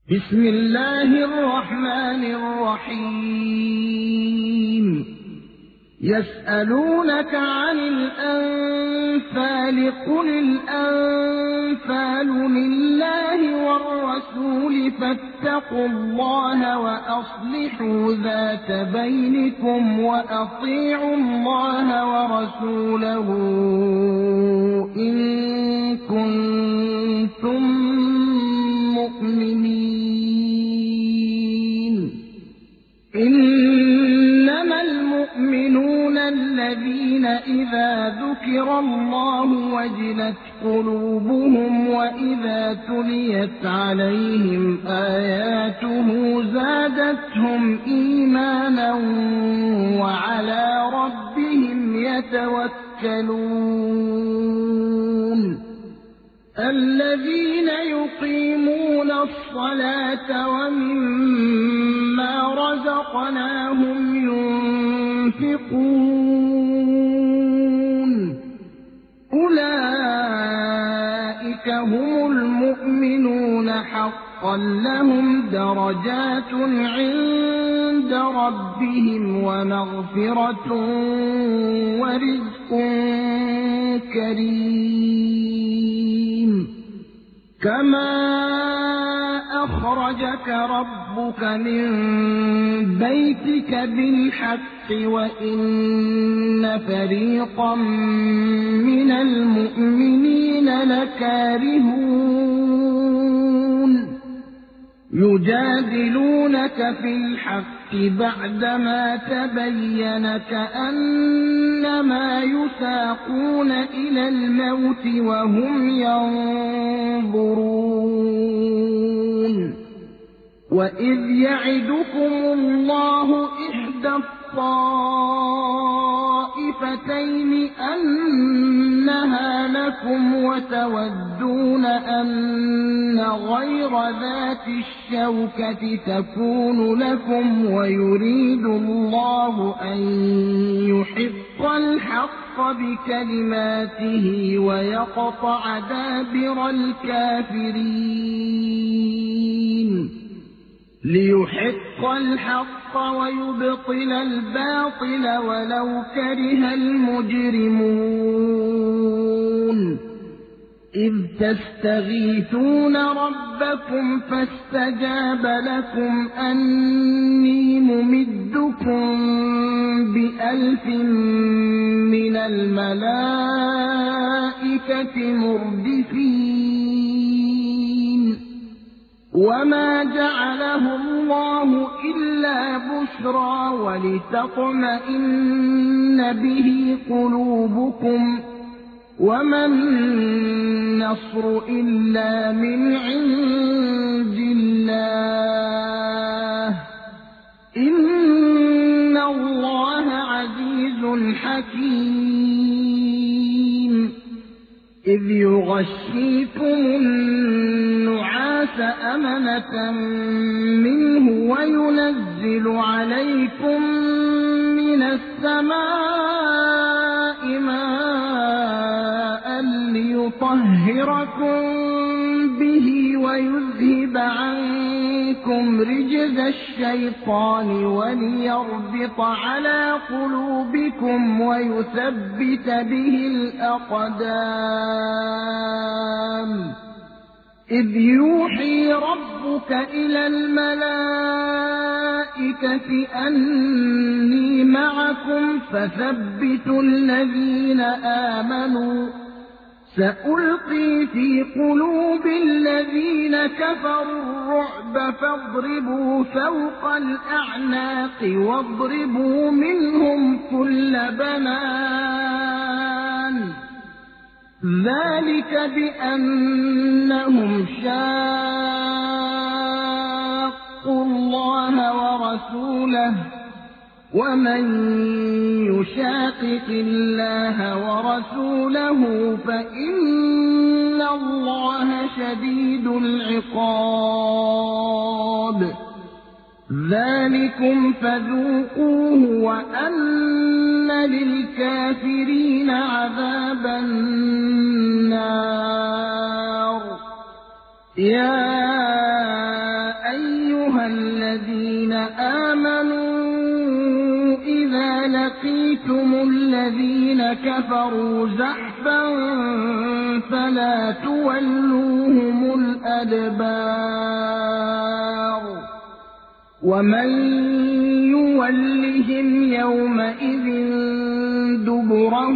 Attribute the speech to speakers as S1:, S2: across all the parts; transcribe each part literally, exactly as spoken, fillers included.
S1: بسم الله الرحمن الرحيم يسألونك عن الأنفال قل الأنفال لله والرسول فاتقوا الله وأصلحوا ذات بينكم وأطيعوا الله ورسوله إن كنتم مؤمنين إنما المؤمنون الذين إذا ذكر الله وجلت قلوبهم وإذا تليت عليهم آياته زادتهم إيمانا وعلى ربهم يتوكلون الذين يقيمون الصلاة ومما رزقناهم ينفقون أولئك هم المؤمنون حقا لهم درجات عند ربهم ومغفرة ورزق كريم كما أخرجك ربك من بيتك بالحق وإن فريقا من المؤمنين لكارهون يجادلونك في الحق بعدما تبين كأنما يساقون إلى الموت وهم ينظرون وإذ يعدكم الله إحدى الطائفتين أنها لكم وتودون أن غير ذات الشوكة تكون لكم ويريد الله أن يحق الحق بكلماته ويقطع دابر الكافرين ليحق الحق ويبطل الباطل ولو كره المجرمون إذ تستغيثون ربكم فاستجاب لكم أني ممدكم بألف من الملائكة مردفين وما جعله الله إلا بشرى ولتطمئن به قلوبكم وما النصر إلا من عند الله إن الله عزيز حكيم إذ يغشيكم النعاس أمنة منه وينزل عليكم من السماء ماء ليطهركم به ويذهب عنكم رجز الشيطان وليربط على قلوبكم ويثبت به الأقدام إذ يوحي ربك إلى الملائكة أني معكم فثبتوا الذين آمنوا سألقي في قلوب الذين كفروا الرعب فاضربوا فوق الأعناق واضربوا منهم كل بنان ذلك بأنهم شاقوا الله ورسوله ومن يشاقق الله ورسوله فإن الله شديد العقاب ذلكم فذوقوه وأن للكافرين عذاب النار يا الذين آمنوا إذا لقيتم الذين كفروا زحفا فلا تولوهم الأدبار ومن يولهم يومئذ دبره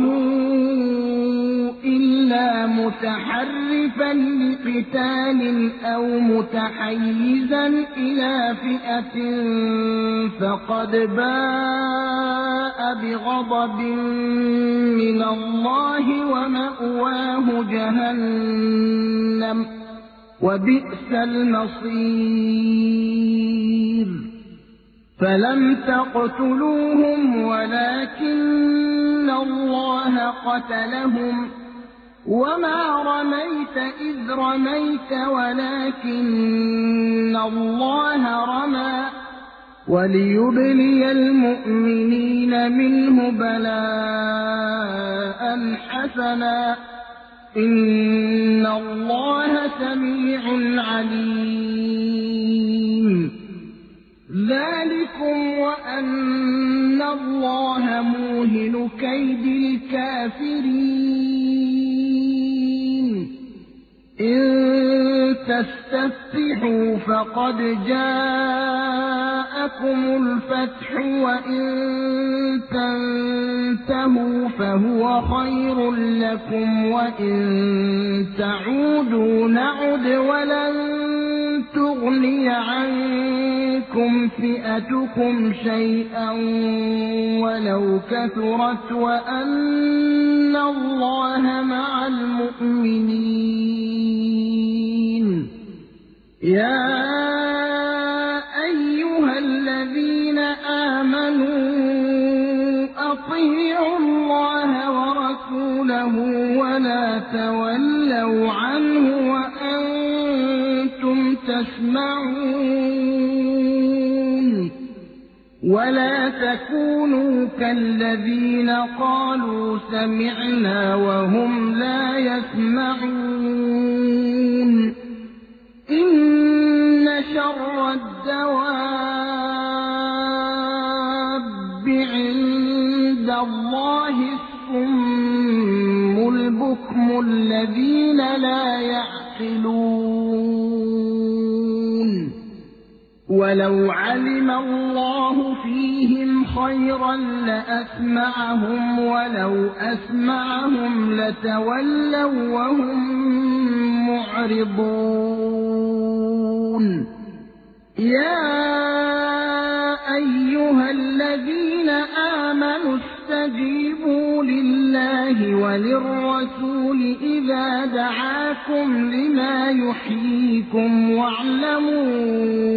S1: إلا متحرفا لقتال أو متحيزا إلى فئة فقد باء بغضب من الله ومأواه جهنم وبئس المصير فلم تقتلوهم ولكن الله قتلهم وما رميت إذ رميت ولكن الله رمى وليبلي المؤمنين منه بلاء حسنا إن الله سميع عليم ذلكم وأن الله موهن كيد الكافرين إن تستفتحوا فقد جاءكم الفتح وإن تنتهوا فهو خير لكم وإن تعودوا نعد ولن تغني عنكم فئتكم شيئا ولو كثرت وأن الله مع المؤمنين يا أيها الذين آمنوا أطيعوا الله ورسوله ولا تولوا عنه وأنتم تسمعون ولا تكونوا كالذين قالوا سمعنا وهم لا يسمعون إن شر الدواب عند الله الصم البكم الذين لا يعقلون ولو علم الله فيهم خيرا لأسمعهم ولو أسمعهم لتولوا وهم معرضون يا أيها الذين آمنوا استجيبوا لله وللرسول إذا دعاكم لما يحييكم واعلموا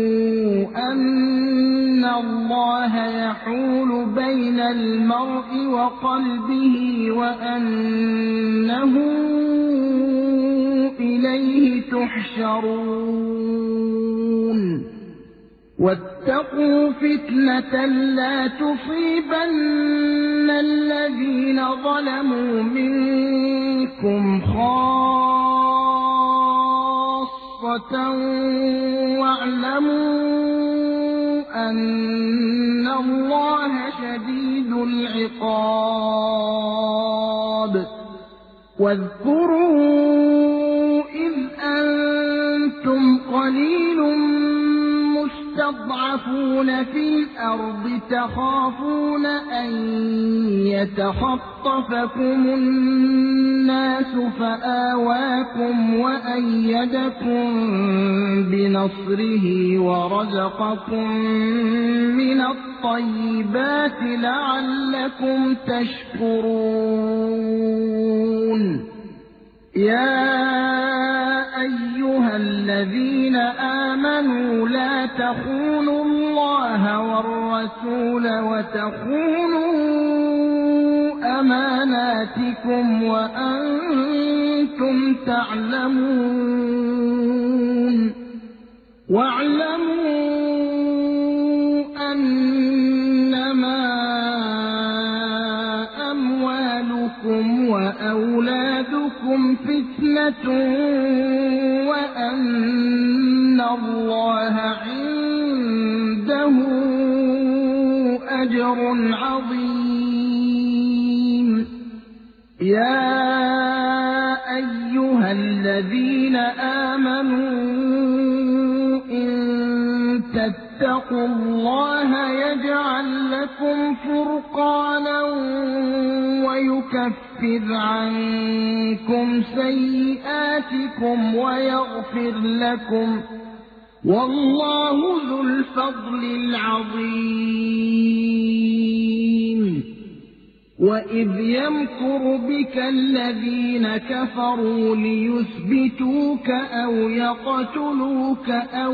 S1: أن الله يحول بين المرء وقلبه وأنه إليه تحشرون واتقوا فتنة لا تصيبن الذين ظلموا منكم خاصة واعلموا أن الله شديد العقاب واذكروا إذ أنتم قليل مستضعفون في الأرض تخافون أن يتخطفكم الناس فآواكم وأيدكم بنصره ورزقكم من الطيبات لعلكم تشكرون يا أيها الذين آمنوا لا تخونوا الله والرسول وتخونوا أماناتكم وأنتم تعلمون واعلموا أنما أموالكم وأولادكم فتنة وأن الله عنده أجر عظيم. يا أيها الذين آمنوا إن تتقوا الله يجعل لكم فرقانا ويكفر عنكم سيئاتكم ويغفر لكم، والله ذو الفضل العظيم. وإذ يمكر بك الذين كفروا ليثبتوك أو يقتلوك أو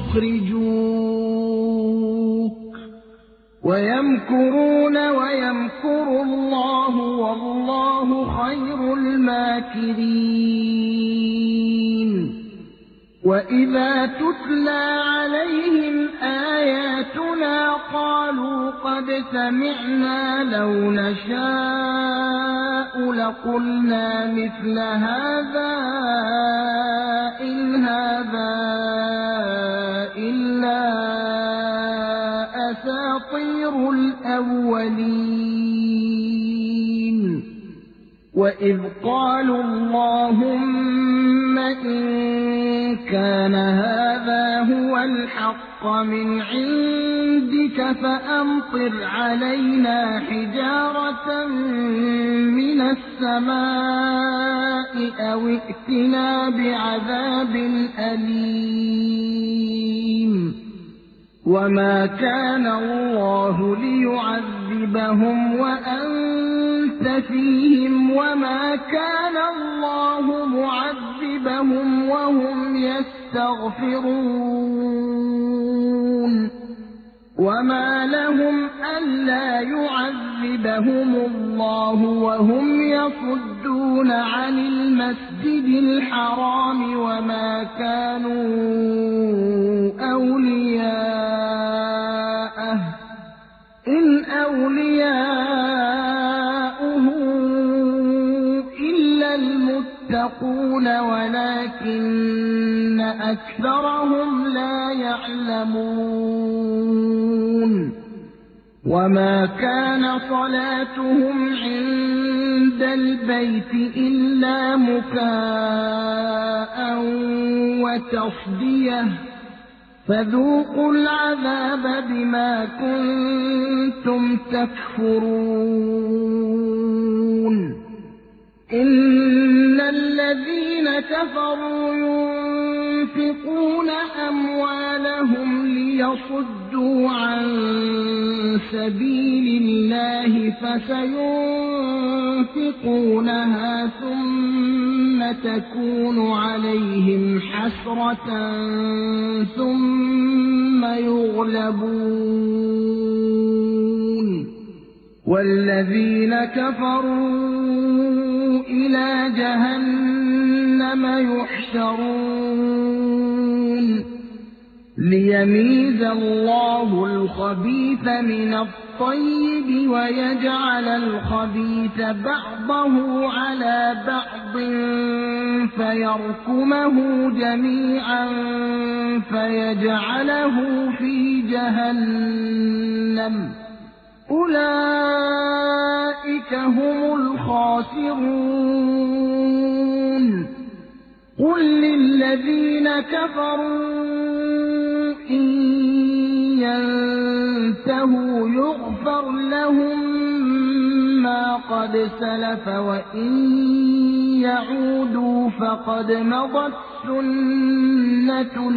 S1: يخرجوك ويمكرون ويمكر الله والله خير الماكرين. وإذا تتلى عليهم آياتنا قالوا قد سمعنا لو نشاء لقلنا مثل هذا إن هذا إلا أساطير الأولين. وإذ قالوا اللهم إن كان هذا هو الحق من عندك فأمطر علينا حجارة من السماء أو ائتنا بعذاب أليم. وما كان الله ليعذبهم وأنت فيهم وما كان الله معذبهم وهم يستغفرون. وما لهم ألا يعذبهم الله وهم يصدون عن المسجد الحرام وما كانوا أولياءه إن أولياؤه إلا المتقون ولكن أكثرهم لا يعلمون. وما كان صلاتهم عند البيت إلا مكاء وتصدية فذوقوا العذاب بما كنتم تكفرون. إن الذين كفروا ينفقون أموالهم ليصدوا عن سبيل الله فسينفقونها ثم تكون عليهم حسرة ثم يغلبون والذين كفروا إلى جهنم يحشرون ليميز الله الخبيث من الطيب ويجعل الخبيث بعضه على بعض فيركمه جميعا فيجعله في جهنم أولئك هم الخاسرون. قل للذين كفروا إن ينتهوا يغفر لهم ما قد سلف وإن يعودوا فقد مضت سنة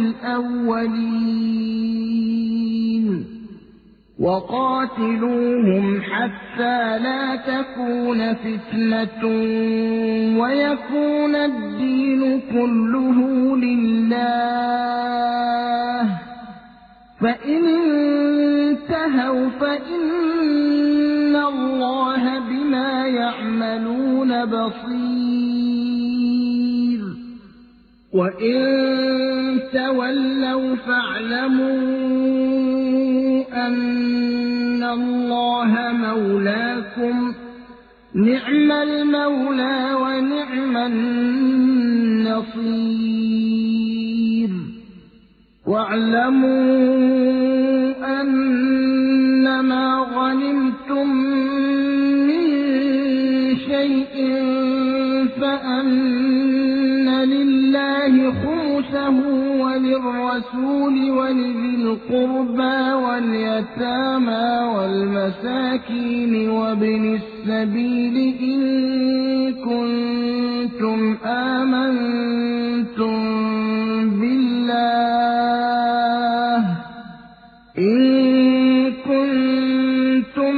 S1: الأولين. وقاتلوهم حتى لا تكون فتنة ويكون الدين كله لله فإن انتهوا فإن الله بما يعملون بصير. وإن تولوا فاعلموا أن الله مولاكم نعم المولى ونعم النصير. واعلموا أنما ما غنمتم من شيء فأن لله خمسه وللرسول ولذي القربى واليتامى والمساكين وابن السبيل إن كنتم آمنتم بالله إن كنتم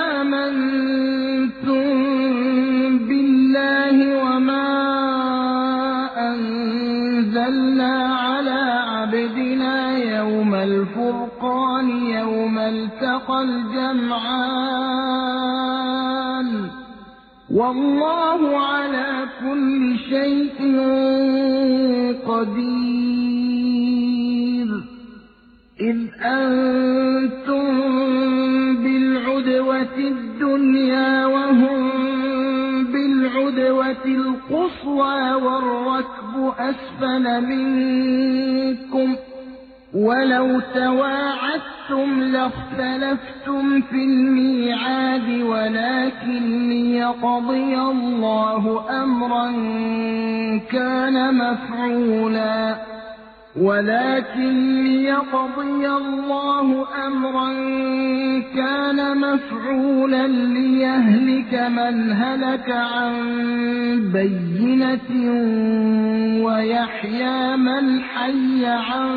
S1: آمنتم بالله وما أنزلنا على عبدنا يوم الفرقان يوم التقى الجمعان والله على كل شيء قدير إذ أنتم بالعدوة الدنيا وهم بالعدوة القصوى والركب أسفل منكم ولو تواعدتم لاختلفتم في الميعاد ولكن ليقضي الله أمرا كان مفعولا ولكن ليقضي الله أمرا كان مفعولا ليهلك من هلك عن بينة ويحيى من حي عن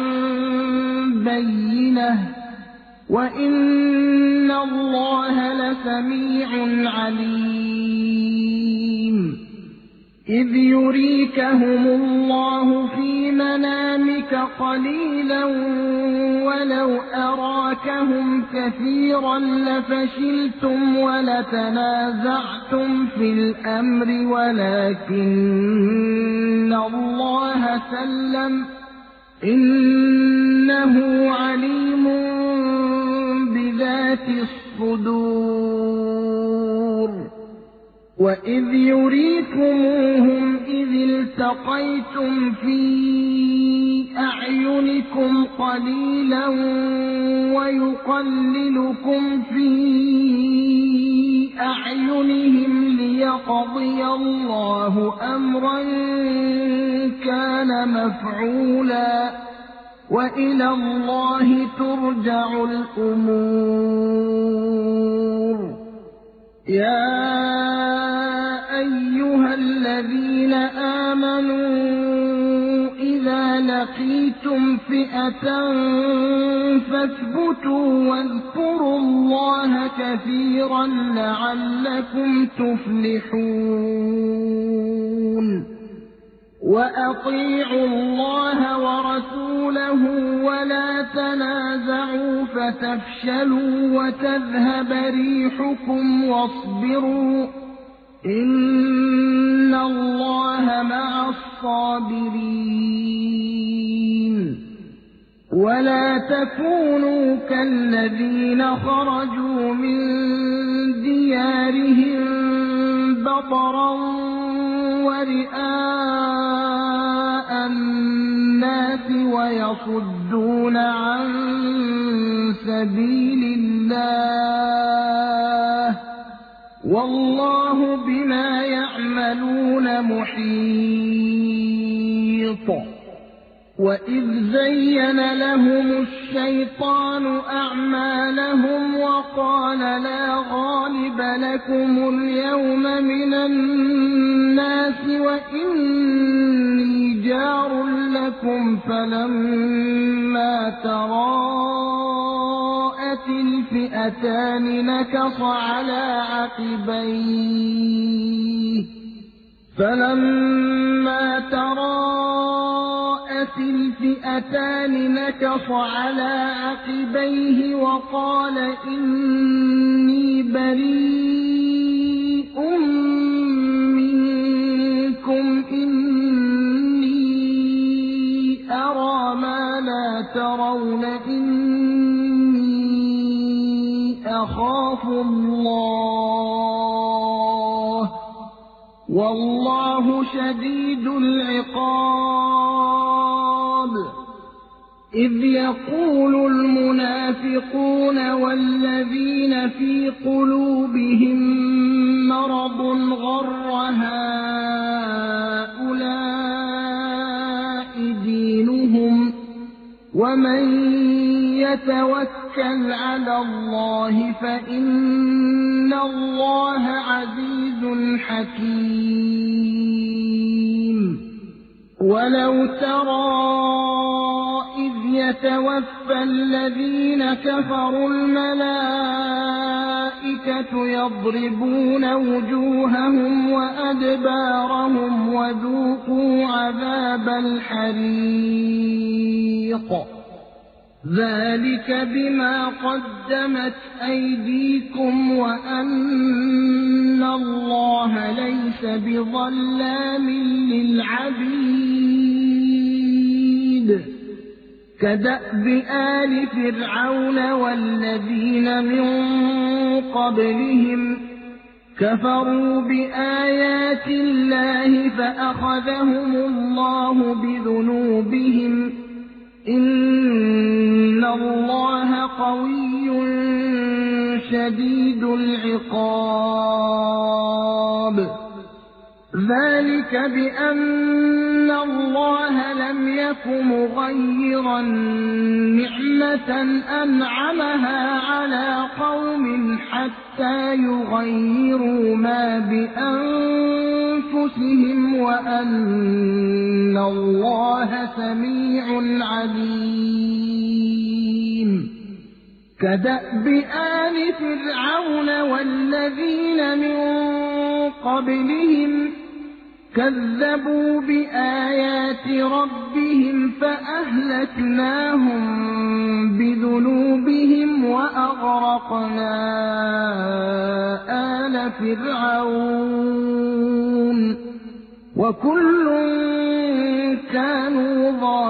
S1: بينة وإن الله لسميع عليم إذ يريكهم الله في منامك قليلا ولو أراكهم كثيرا لفشلتم ولتنازعتم في الأمر ولكن الله سلم إنه عليم بذات الصدور وإذ يريكموهم إذ التقيتم في أعينكم قليلا ويقللكم في أعينهم ليقضي الله أمرا كان مفعولا وإلى الله ترجع الأمور يا أيها الذين آمنوا إذا لقيتم فئة فاثبتوا واذكروا الله كثيرا لعلكم تفلحون وأطيعوا الله ورسوله ولا تنازعوا فتفشلوا وتذهب ريحكم واصبروا إن الله مع الصابرين ولا تكونوا كالذين خرجوا من ديارهم بطرا ورئاء الناس ويصدون عن سبيل الله والله بما يعملون محيط وإذ زين لهم الشيطان أعمالهم وقال لا غالب لكم اليوم من الناس وإني جار لكم فلما تراءت الفئتان نكص على عقبيه فلما تراءت الفئتان نكص على عقبيه وقال إني بريء منكم إني أرى ما لا ترون إني أخاف الله والله شديد العقاب إذ يقول المنافقون والذين في قلوبهم مرض غر هؤلاء دينهم ومن يتوكل على الله فإن الله عزيز حكيم ولو ترى إذ يتوفى الذين كفروا الملائكة يضربون وجوههم وأدبارهم وذوقوا عذاب الحريق ذلك بما قدمت أيديكم وأن الله ليس بظلام للعبيد كدأب آل فرعون والذين من قبلهم كفروا بآيات الله فأخذهم الله بذنوبهم إن الله قوي شديد العقاب ذلك بأن الله لم يك مغيرا نعمة أنعمها على قوم حتى يغيروا ما بأنفسهم وأن الله سميع عليم كدأب آل فرعون والذين من قبلهم كذبوا بآيات ربهم فأهلكناهم بذنوبهم وأغرقنا آل فرعون وكل كانوا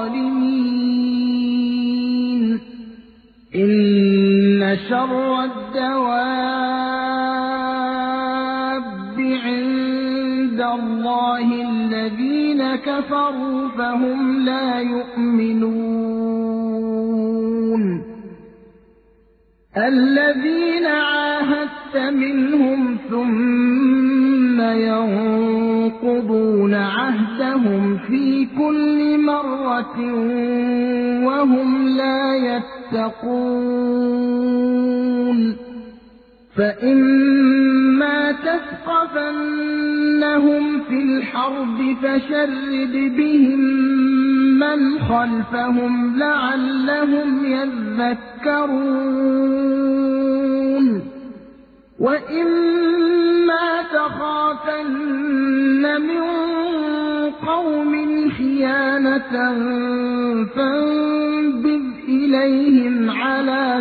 S1: ظالمين إن شر الدواب عند الله الذين كفروا فهم لا يؤمنون الذين عاهدت منهم ثم ينقضون عهدهم في كل مرة وهم لا يتقون فإما تثقفنهم في الحرب فشرد بهم من خلفهم لعلهم يذكرون وإما تخافن من قوم خيانة فانبذ إليهم على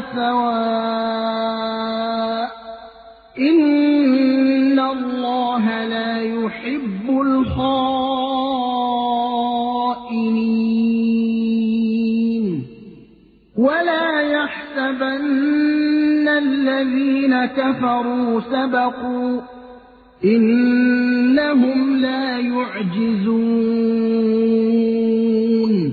S1: سواء إن الله لا يحب الخائنين ولا يحسبن الذين كفروا سبقوا إنهم لا يعجزون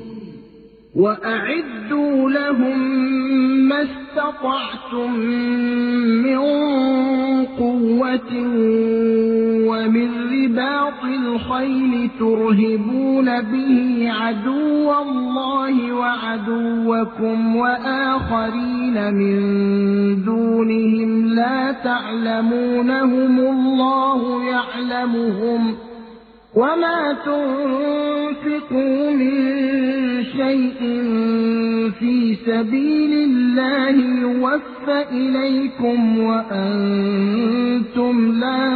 S1: وأعدوا لهم ما استطعتم من قوة ومن رباط الخيل ترهبون به عدو الله وعدوكم وآخرين من دونهم لا تعلمونهم الله يعلمهم وما تنفقوا من شيء في سبيل الله يوفى إليكم وأنتم لا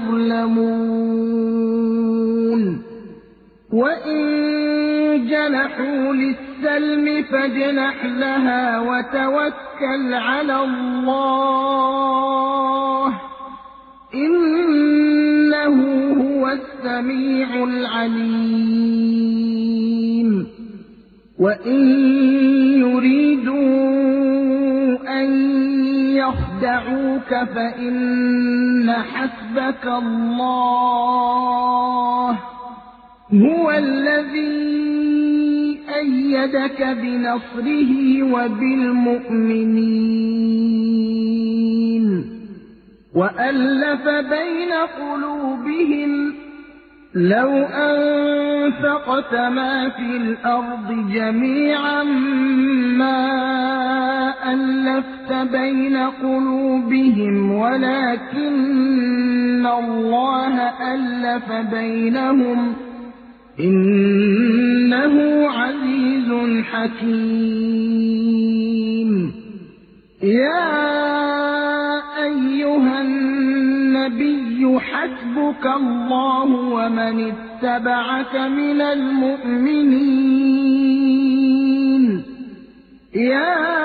S1: تظلمون وإن جنحوا للسلم فاجنح لها وتوكل على الله إنه هو السميع العليم وإن يريدوا أن يخدعوك فإن حسبك الله هو الذي أيدك بنصره وبالمؤمنين وألف بين قلوبهم لو أنفقت ما في الأرض جميعا ما ألفت بين قلوبهم ولكن الله ألف بينهم إنه عزيز حكيم. يا أيها النبي حسبك الله ومن اتبعك من المؤمنين. يا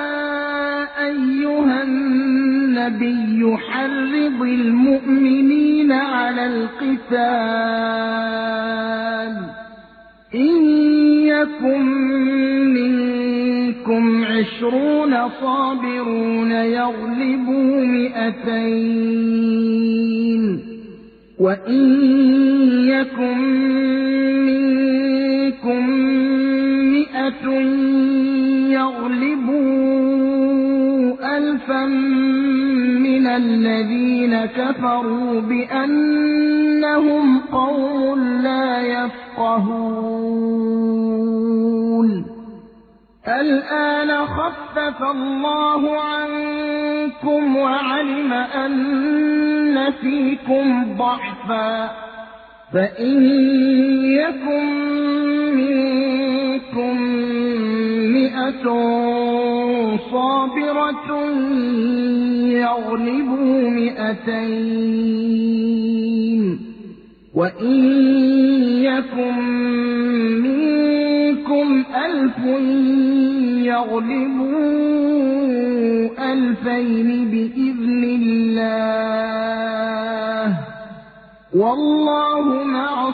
S1: أيها النبي حرض المؤمنين على القتال إن يكن منكم عشرون صابرون يغلبوا مئتين وإن يكن منكم مئة يغلبوا ألفا من الذين كفروا بأنهم قوم لا يفقهون. الآن خفف الله عنكم وعلم أن فيكم ضعفا فإن يكن منكم مئة صابرة يغلبوا مئتين وإن يكن منكم ألف يغلبوا ألفين بإذن الله والله مع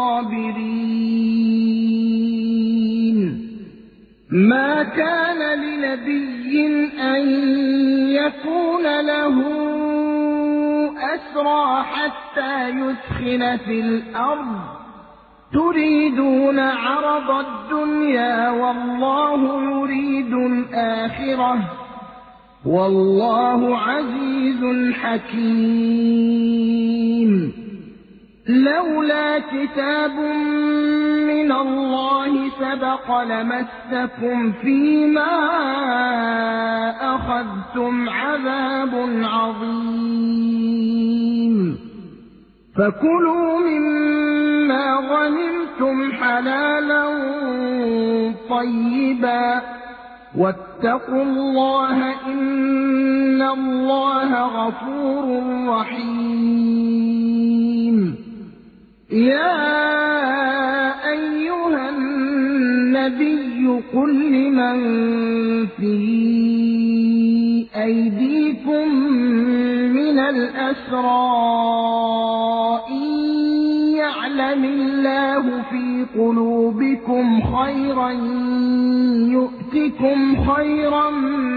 S1: الصابرين. ما كان لنبي أن يكون له أسرى حتى يثخن في الأرض تريدون عرض الدنيا والله يريد الآخرة والله عزيز حكيم. لولا كتاب من الله سبق لمسكم فيما أخذتم عذاب عظيم فكلوا مما غنمتم حلالا طيبا واتقوا الله إن الله غفور رحيم. يا أيها النبي قل لمن في أيديكم من الأسرى إن يعلم الله في قلوبكم خيرا يؤتكم خيرا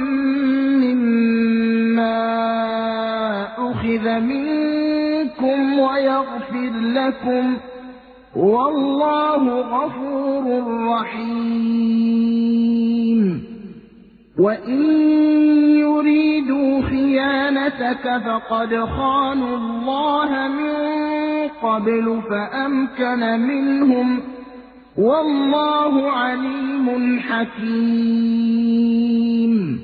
S1: مما أخذ منكم ويغفر لكم والله غفور رحيم. وإن يريدوا خيانتك فقد خانوا الله من قبل فأمكن منهم والله عليم حكيم.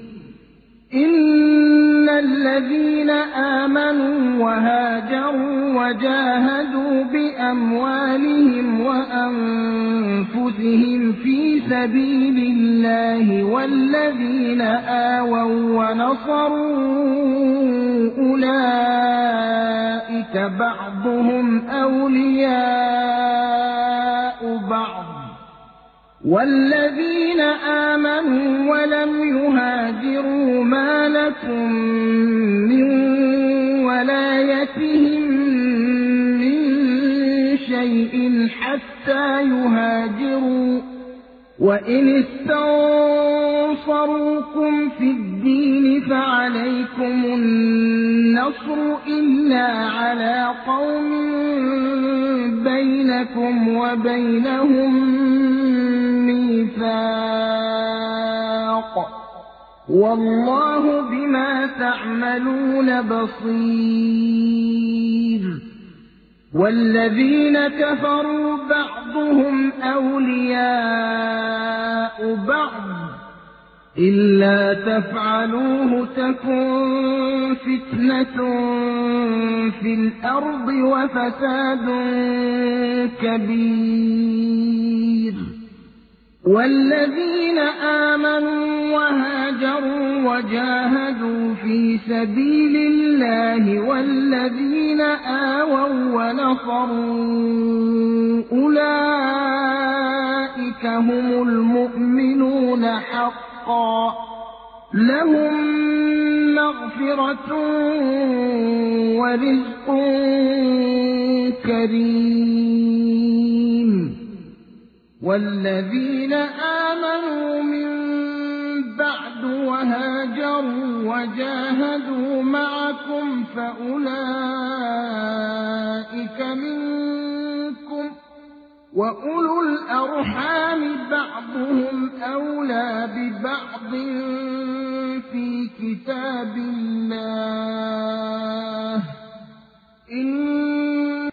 S1: إن الذين آمنوا وهاجروا وجاهدوا بأموالهم وأنفسهم في سبيل الله والذين آووا ونصروا أولئك بعضهم أولياء بعض والذين آمنوا ولم يهاجروا ما لكم من ولايتهم من شيء حتى يهاجروا وإن استنصروكم في الدين فعليكم النصر إلا على قوم بينكم وبينهم ميثاق الْمِيثَاقَ وَاللَّهُ بِمَا تَعْمَلُونَ بَصِيرٌ وَالَّذِينَ كَفَرُوا بَعْضُهُمْ أَوْلِيَاءُ بَعْضٍ إِلَّا تَفْعَلُوهُ تَكُن فِتْنَةٌ فِي الْأَرْضِ وَفَسَادٌ كَبِيرٌ وَالَّذِينَ آمَنُوا وَهَاجَرُوا وَجَاهَدُوا فِي سَبِيلِ اللَّهِ وَالَّذِينَ آوَوا وَّنَصَرُوا أُولَئِكَ هُمُ الْمُؤْمِنُونَ حَقًّا لَهُم مَّغْفِرَةٌ وَرِزْقٌ كَرِيمٌ وَالَّذِينَ آمَنُوا مِن بَعْدُ وَهَاجَرُوا وَجَاهَدُوا مَعَكُمْ فَأُولَئِكَ مِنكُمْ وَأُولُو الْأَرْحَامِ بَعْضُهُمْ أَوْلَىٰ بِبَعْضٍ فِي كِتَابِ